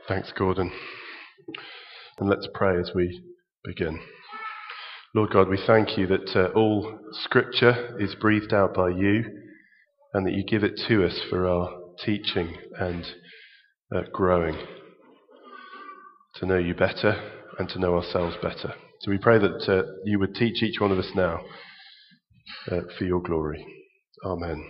Thanks, Gordon. And let's pray as we begin. Lord God, we thank you that all Scripture is breathed out by you and that you give it to us for our teaching and growing, to know you better and to know ourselves better. So we pray that you would teach each one of us now for your glory. Amen.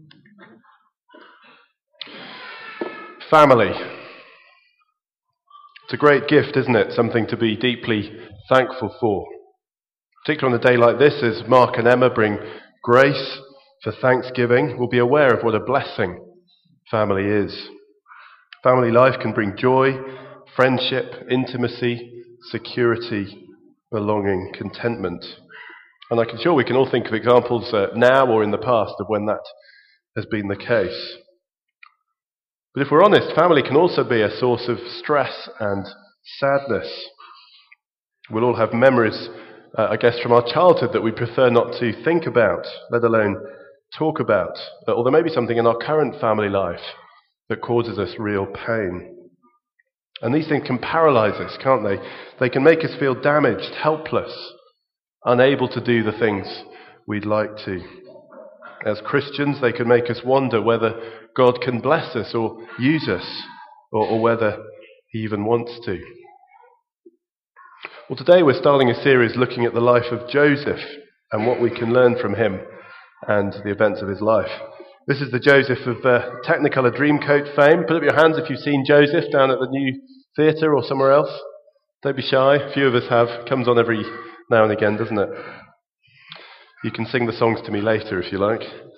Family. It's a great gift, isn't it? Something to be deeply thankful for. Particularly on a day like this, as Mark and Emma bring grace for Thanksgiving, we'll be aware of what a blessing family is. Family life can bring joy, friendship, intimacy, security, belonging, contentment. And I'm sure we can all think of examples now or in the past of when that has been the case. But if we're honest, family can also be a source of stress and sadness. We'll all have memories, from our childhood that we prefer not to think about, let alone talk about. Or there may be something in our current family life that causes us real pain. And these things can paralyze us, can't they? They can make us feel damaged, helpless, unable to do the things we'd like to. As Christians, they can make us wonder whether God can bless us or use us, or whether he even wants to. Well, today we're starting a series looking at the life of Joseph and what we can learn from him and the events of his life. This is the Joseph of Technicolor Dreamcoat fame. Put up your hands if you've seen Joseph down at the new theatre or somewhere else. Don't be shy, a few of us have. Comes on every now and again, doesn't it? You can sing the songs to me later if you like.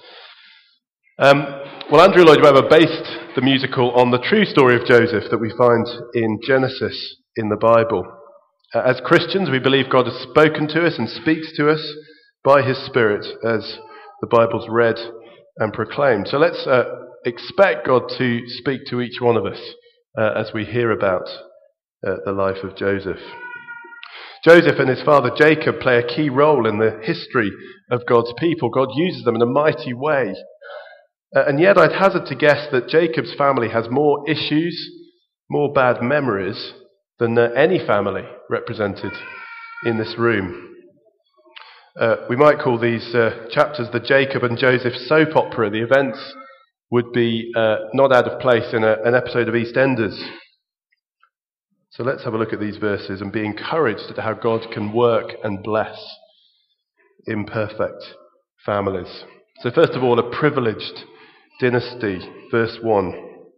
Well, Andrew Lloyd Webber based the musical on the true story of Joseph that we find in Genesis in the Bible. As Christians, we believe God has spoken to us and speaks to us by his Spirit as the Bible's read and proclaimed. So let's expect God to speak to each one of us as we hear about the life of Joseph. Joseph and his father Jacob play a key role in the history of God's people. God uses them in a mighty way. And yet I'd hazard to guess that Jacob's family has more issues, more bad memories than any family represented in this room. We might call these chapters the Jacob and Joseph soap opera. The events would be not out of place in an episode of EastEnders. So let's have a look at these verses and be encouraged at how God can work and bless imperfect families. So first of all, a privileged dynasty, verse 1.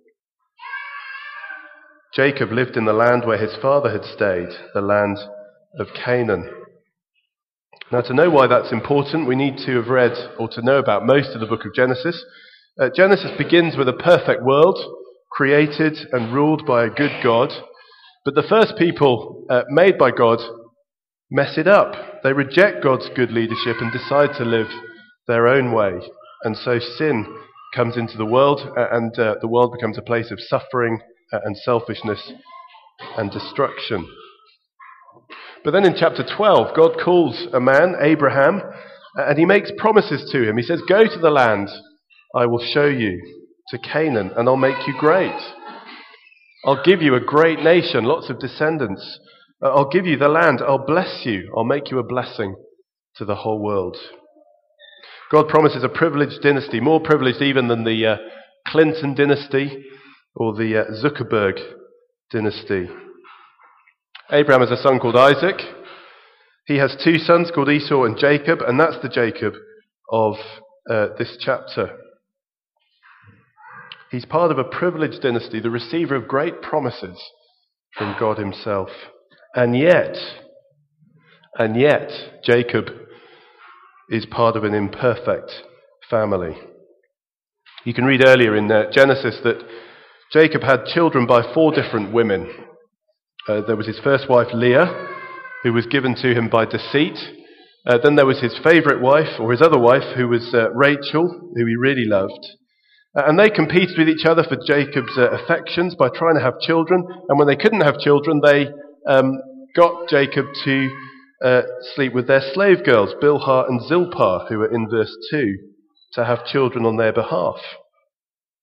Jacob lived in the land where his father had stayed, the land of Canaan. Now, to know why that's important, we need to have read or to know about most of the book of Genesis. Genesis begins with a perfect world, created and ruled by a good God. But the first people made by God mess it up. They reject God's good leadership and decide to live their own way. And so sin comes into the world, and the world becomes a place of suffering and selfishness and destruction. But then in chapter 12, God calls a man, Abraham, and he makes promises to him. He says, "Go to the land I will show you, to Canaan, and I'll make you great. I'll give you a great nation, lots of descendants. I'll give you the land. I'll bless you. I'll make you a blessing to the whole world." God promises a privileged dynasty, more privileged even than the Clinton dynasty or the Zuckerberg dynasty. Abraham has a son called Isaac. He has two sons called Esau and Jacob, and that's the Jacob of this chapter. He's part of a privileged dynasty, the receiver of great promises from God himself. And yet, Jacob is part of an imperfect family. You can read earlier in Genesis that Jacob had children by 4 different women. There was his first wife, Leah, who was given to him by deceit. Then there was his favourite wife, or his other wife, who was Rachel, who he really loved. And they competed with each other for Jacob's affections by trying to have children. And when they couldn't have children, they got Jacob to sleep with their slave girls, Bilhah and Zilpah, who are in verse 2, to have children on their behalf.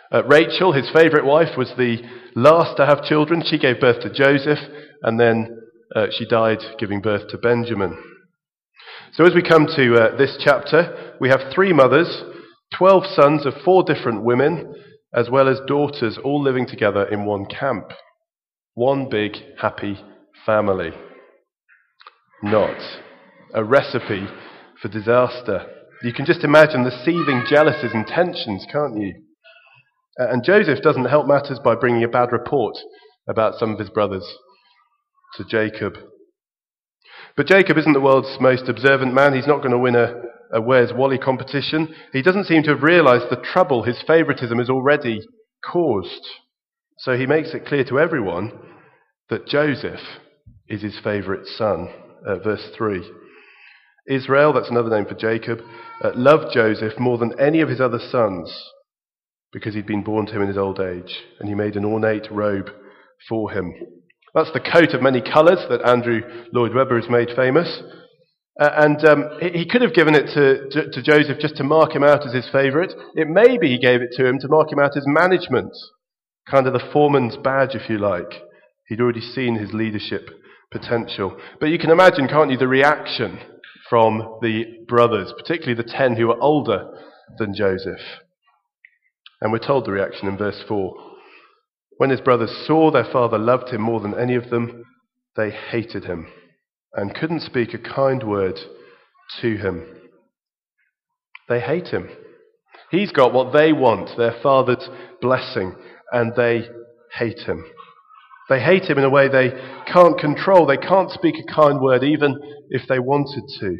Rachel, his favourite wife, was the last to have children. She gave birth to Joseph, and then she died giving birth to Benjamin. So as we come to this chapter, we have 3 mothers, 12 sons of 4 different women, as well as daughters, all living together in one camp. One big, happy family. Not a recipe for disaster. You can just imagine the seething jealousies and tensions, can't you? And Joseph doesn't help matters by bringing a bad report about some of his brothers to Jacob. But Jacob isn't the world's most observant man. He's not going to win a Where's Wally competition. He doesn't seem to have realised the trouble his favouritism has already caused. So he makes it clear to everyone that Joseph is his favourite son. Verse 3. Israel, that's another name for Jacob, loved Joseph more than any of his other sons because he'd been born to him in his old age, and he made an ornate robe for him. That's the coat of many colours that Andrew Lloyd Webber has made famous. He could have given it to Joseph just to mark him out as his favourite. It may be he gave it to him to mark him out as management, kind of the foreman's badge, if you like. He'd already seen his leadership potential. But you can imagine, can't you, the reaction from the brothers, particularly the 10 who were older than Joseph. And we're told the reaction in verse 4. When his brothers saw their father loved him more than any of them, they hated him and couldn't speak a kind word to him. They hate him. He's got what they want, their father's blessing, and they hate him. They hate him in a way they can't control. They can't speak a kind word even if they wanted to.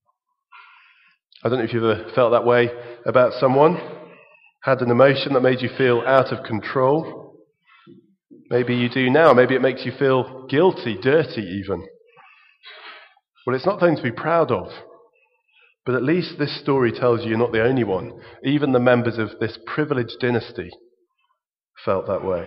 I don't know if you've ever felt that way about someone, had an emotion that made you feel out of control. Maybe you do now. Maybe it makes you feel guilty, dirty even. Well, it's not something to be proud of. But at least this story tells you you're not the only one. Even the members of this privileged dynasty felt that way.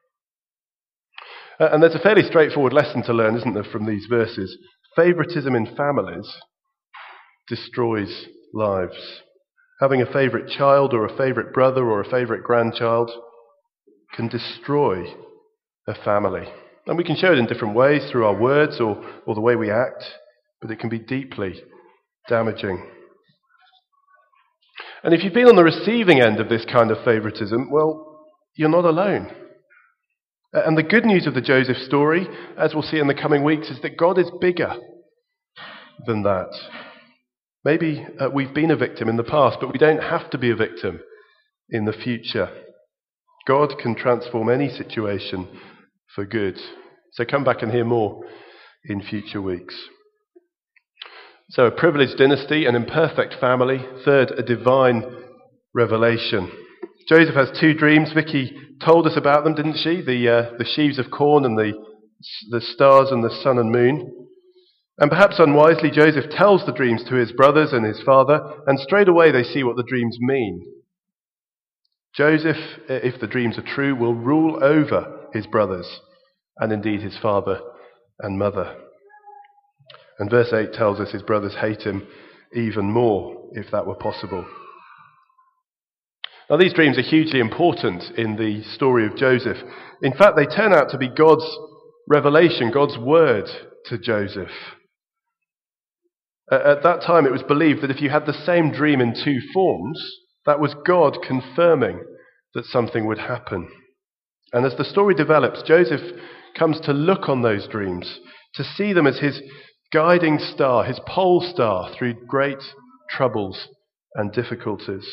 And there's a fairly straightforward lesson to learn, isn't there, from these verses? Favoritism in families destroys lives. Having a favourite child or a favourite brother or a favourite grandchild can destroy a family. And we can show it in different ways, through our words or the way we act, but it can be deeply damaging. And if you've been on the receiving end of this kind of favouritism, well, you're not alone. And the good news of the Joseph story, as we'll see in the coming weeks, is that God is bigger than that. Maybe we've been a victim in the past, but we don't have to be a victim in the future. God can transform any situation for good. So come back and hear more in future weeks. So a privileged dynasty, an imperfect family. Third, a divine revelation. Joseph has 2 dreams. Vicky told us about them, didn't she? The sheaves of corn and the stars and the sun and moon. And perhaps unwisely, Joseph tells the dreams to his brothers and his father, and straight away they see what the dreams mean. Joseph, if the dreams are true, will rule over his brothers, and indeed his father and mother. And verse 8 tells us his brothers hate him even more, if that were possible. Now, these dreams are hugely important in the story of Joseph. In fact, they turn out to be God's revelation, God's word to Joseph. At that time, it was believed that if you had the same dream in 2 forms, that was God confirming that something would happen. And as the story develops, Joseph comes to look on those dreams, to see them as his guiding star, his pole star through great troubles and difficulties.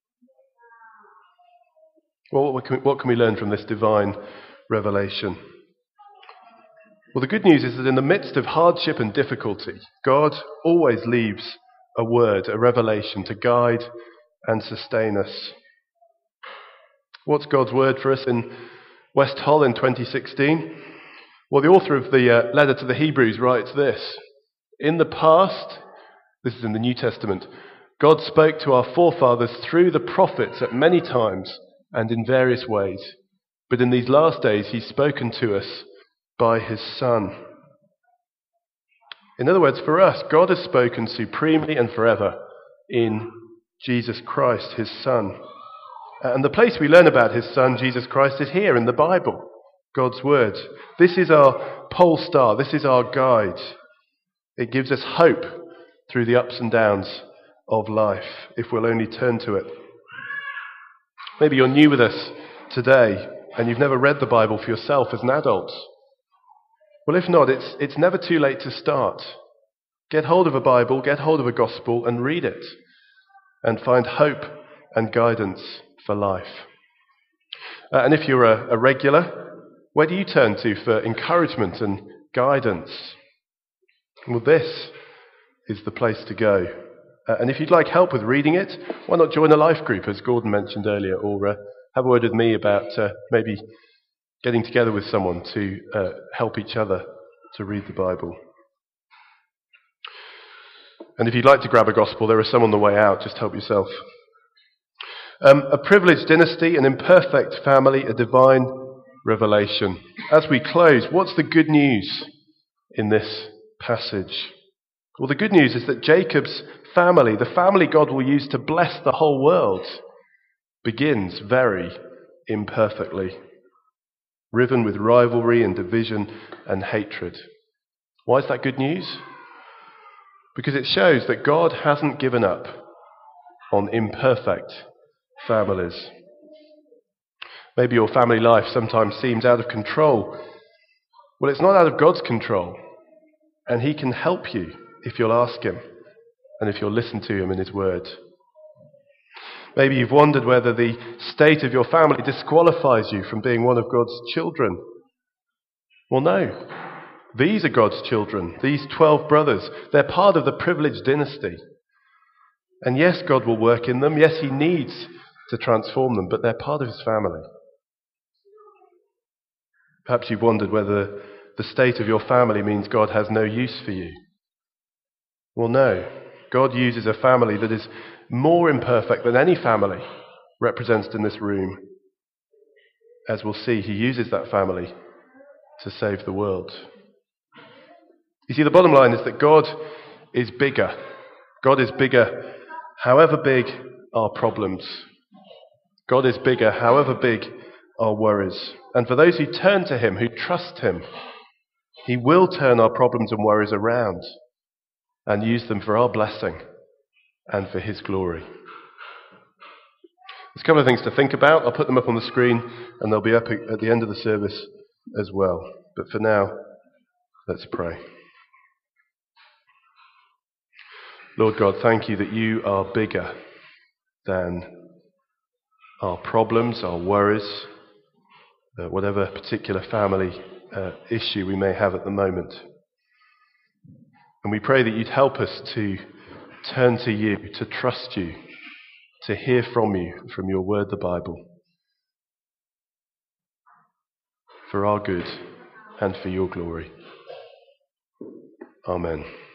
Well, what can we learn from this divine revelation? Well, the good news is that in the midst of hardship and difficulty, God always leaves a word, a revelation to guide and sustain us. What's God's word for us in West Hull in 2016? Well, the author of the letter to the Hebrews writes this: in the past, this is in the New Testament, God spoke to our forefathers through the prophets at many times and in various ways. But in these last days, he's spoken to us by his Son. In other words, for us, God has spoken supremely and forever in Jesus Christ, his Son. And the place we learn about his Son, Jesus Christ, is here in the Bible, God's Word. This is our pole star. This is our guide. It gives us hope through the ups and downs of life, if we'll only turn to it. Maybe you're new with us today, and you've never read the Bible for yourself as an adult. Well, if not, it's never too late to start. Get hold of a Bible, get hold of a gospel, and read it, and find hope and guidance for life. And if you're a regular, where do you turn to for encouragement and guidance? Well, this is the place to go. And if you'd like help with reading it, why not join a life group, as Gordon mentioned earlier, or have a word with me about maybe getting together with someone to help each other to read the Bible. And if you'd like to grab a gospel, there are some on the way out. Just help yourself. A privileged dynasty, an imperfect family, a divine revelation. As we close, what's the good news in this passage? Well, the good news is that Jacob's family, the family God will use to bless the whole world, begins very imperfectly, riven with rivalry and division and hatred. Why is that good news? Because it shows that God hasn't given up on imperfect families. Maybe your family life sometimes seems out of control. Well, it's not out of God's control, and He can help you if you'll ask Him and if you'll listen to Him in His Word. Maybe you've wondered whether the state of your family disqualifies you from being one of God's children. Well, no. These are God's children, these 12 brothers. They're part of the privileged dynasty. And yes, God will work in them. Yes, He needs to transform them, but they're part of His family. Perhaps you've wondered whether the state of your family means God has no use for you. Well, no. God uses a family that is more imperfect than any family represented in this room. As we'll see, He uses that family to save the world. You see, the bottom line is that God is bigger. God is bigger, however big our problems. God is bigger, however big our worries. And for those who turn to Him, who trust Him, He will turn our problems and worries around and use them for our blessing and for His glory. There's a couple of things to think about. I'll put them up on the screen, and they'll be up at the end of the service as well. But for now, let's pray. Lord God, thank You that You are bigger than our problems, our worries, whatever particular family issue we may have at the moment. And we pray that You'd help us to turn to You, to trust You, to hear from You, from Your Word, the Bible, for our good and for Your glory. Amen.